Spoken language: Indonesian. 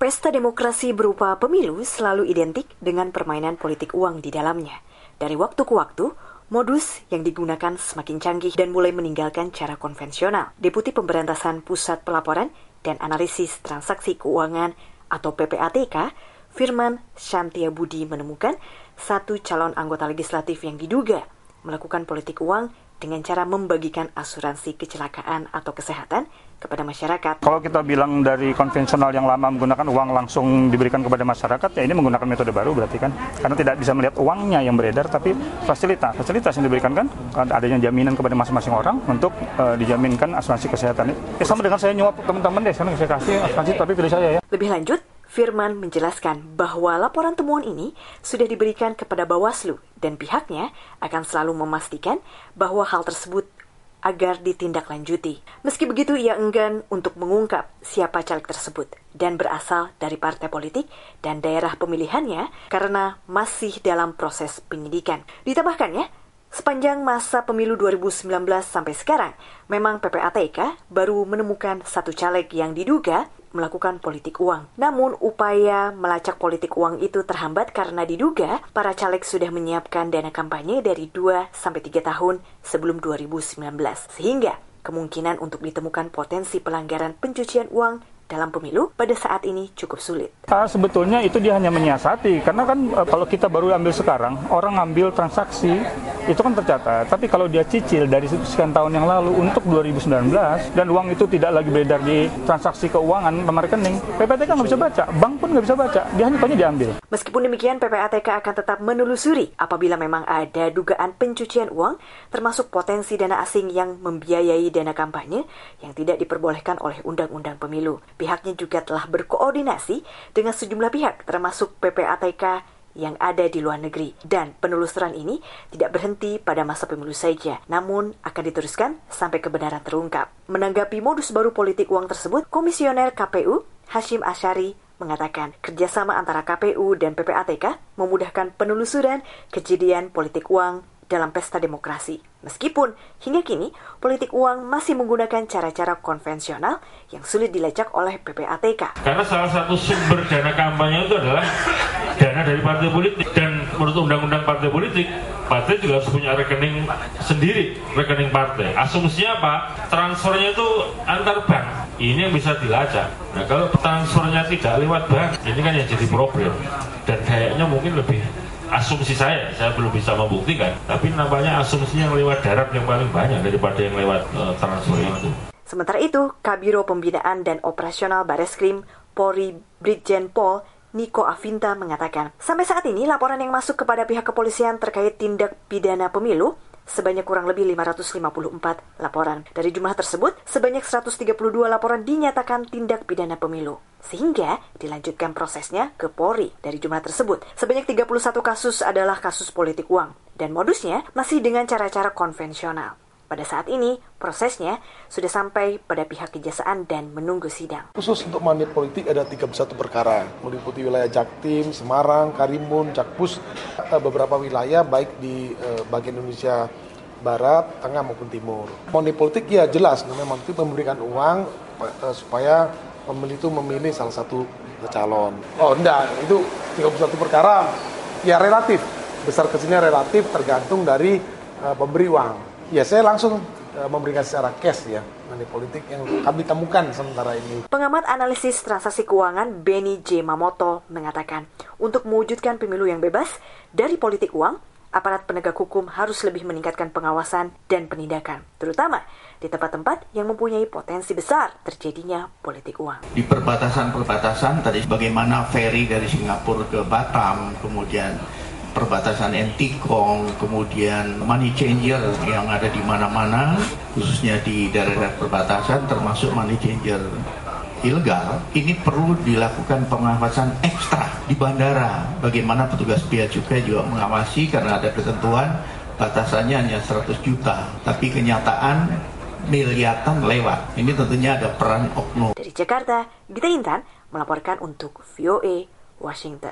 Pesta demokrasi berupa pemilu selalu identik dengan permainan politik uang di dalamnya. Dari waktu ke waktu, modus yang digunakan semakin canggih dan mulai meninggalkan cara konvensional. Deputi Pemberantasan Pusat Pelaporan dan Analisis Transaksi Keuangan atau PPATK, Firman Shantiabudi menemukan satu calon anggota legislatif yang diduga melakukan politik uang dengan cara membagikan asuransi kecelakaan atau kesehatan kepada masyarakat. Kalau kita bilang dari konvensional yang lama menggunakan uang langsung diberikan kepada masyarakat, ya ini menggunakan metode baru berarti kan. Karena tidak bisa melihat uangnya yang beredar, tapi fasilitas yang diberikan kan, adanya jaminan kepada masing-masing orang untuk dijaminkan asuransi kesehatan. Sama dengan saya nyuap teman-teman deh, sekarang saya kasih asuransi tapi pilih saya ya. Lebih lanjut, Firman menjelaskan bahwa laporan temuan ini sudah diberikan kepada Bawaslu dan pihaknya akan selalu memastikan bahwa hal tersebut agar ditindaklanjuti. Meski begitu, ia enggan untuk mengungkap siapa caleg tersebut dan berasal dari partai politik dan daerah pemilihannya karena masih dalam proses penyidikan. Ditambahkannya, sepanjang masa pemilu 2019 sampai sekarang, memang PPATK baru menemukan satu caleg yang diduga melakukan politik uang. Namun, upaya melacak politik uang itu terhambat karena diduga para caleg sudah menyiapkan dana kampanye dari 2-3 tahun sebelum 2019. Sehingga kemungkinan untuk ditemukan potensi pelanggaran pencucian uang dalam pemilu pada saat ini cukup sulit. Sebetulnya itu dia hanya menyiasati, karena kan kalau kita baru ambil sekarang, orang ngambil transaksi, itu kan tercatat. Tapi kalau dia cicil dari sekian tahun yang lalu untuk 2019, dan uang itu tidak lagi beredar di transaksi keuangan, nomor rekening, PPATK nggak bisa baca, bank pun nggak bisa baca, dia hanya diambil. Meskipun demikian, PPATK akan tetap menelusuri apabila memang ada dugaan pencucian uang, termasuk potensi dana asing yang membiayai dana kampanye yang tidak diperbolehkan oleh Undang-Undang Pemilu. Pihaknya juga telah berkoordinasi dengan sejumlah pihak, termasuk PPATK yang ada di luar negeri. Dan penelusuran ini tidak berhenti pada masa pemilu saja, namun akan diteruskan sampai kebenaran terungkap. Menanggapi modus baru politik uang tersebut, Komisioner KPU Hashim Asyari mengatakan kerjasama antara KPU dan PPATK memudahkan penelusuran kejadian politik uang dalam pesta demokrasi. Meskipun hingga kini politik uang masih menggunakan cara-cara konvensional yang sulit dilacak oleh PPATK. Karena salah satu sumber dana kampanye itu adalah dana dari partai politik, dan menurut undang-undang partai politik, partai juga harus punya rekening sendiri, rekening partai. Asumsinya apa? Transfernya itu antar bank. Ini yang bisa dilacak. Nah, kalau transfernya tidak lewat bank, ini kan yang jadi problem. Dan kayaknya mungkin lebih asumsi saya belum bisa membuktikan, tapi nampaknya asumsinya yang lewat darat yang paling banyak daripada yang lewat transfer itu. Sementara itu, Kabiro Pembinaan dan Operasional Bareskrim Polri Brigjen Pol Niko Afinta mengatakan, sampai saat ini laporan yang masuk kepada pihak kepolisian terkait tindak pidana pemilu sebanyak kurang lebih 554 laporan. Dari jumlah tersebut, sebanyak 132 laporan dinyatakan tindak pidana pemilu. Sehingga dilanjutkan prosesnya ke Polri. Dari jumlah tersebut, sebanyak 31 kasus adalah kasus politik uang. Dan modusnya masih dengan cara-cara konvensional. Pada saat ini, prosesnya sudah sampai pada pihak kejaksaan dan menunggu sidang. Khusus untuk money politik ada 31 perkara, meliputi wilayah Jaktim, Semarang, Karimun, Jakpus, beberapa wilayah baik di bagian Indonesia Barat, Tengah maupun Timur. Money politik ya jelas, memang itu memberikan uang supaya pemilih itu memilih salah satu calon. Oh enggak, itu 31 perkara, ya relatif, besar kecilnya relatif tergantung dari pemberi uang. Ya, saya langsung memberikan secara cash ya, money politik yang kami temukan sementara ini. Pengamat analisis transaksi keuangan Benny J. Mamoto mengatakan, untuk mewujudkan pemilu yang bebas dari politik uang, aparat penegak hukum harus lebih meningkatkan pengawasan dan penindakan, terutama di tempat-tempat yang mempunyai potensi besar terjadinya politik uang. Di perbatasan-perbatasan tadi bagaimana ferry dari Singapura ke Batam, kemudian perbatasan Entikong, kemudian money changer yang ada di mana-mana, khususnya di daerah perbatasan termasuk money changer ilegal. Ini perlu dilakukan pengawasan ekstra di bandara. Bagaimana petugas bea cukai juga mengawasi karena ada ketentuan batasannya hanya 100 juta, tapi kenyataan miliaran lewat. Ini tentunya ada peran oknum. Dari Jakarta, Gita Intan melaporkan untuk VOA Washington.